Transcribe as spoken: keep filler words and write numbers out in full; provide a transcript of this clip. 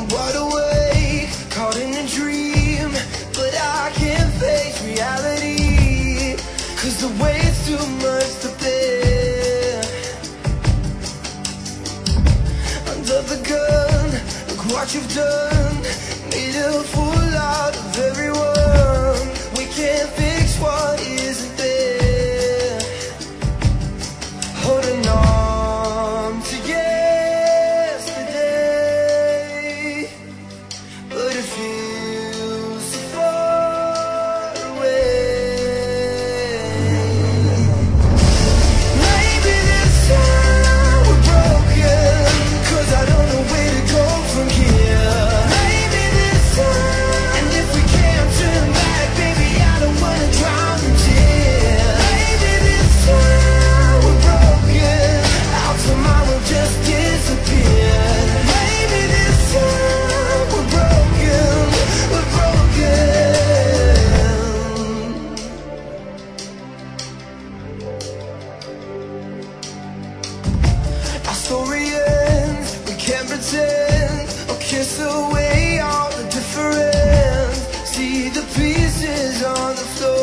wide awake, caught in a dream, but I can't face reality, cause the weight's too much to bear. Under the gun, look what you've done, made a fool out of everyone. We can't fix what isn't there, holding on to yesterday, but it feels so far away. Maybe this time we're broken, cause I don't know where to go from here. Maybe this time, and if we can't turn back, baby, I don't wanna drown in tears. Maybe this time we're broken, our tomorrow just disappeared. Maybe this time we're broken, we're broken. Our story ends, we can't pretend, or kiss away all the difference. See the pieces on the floor,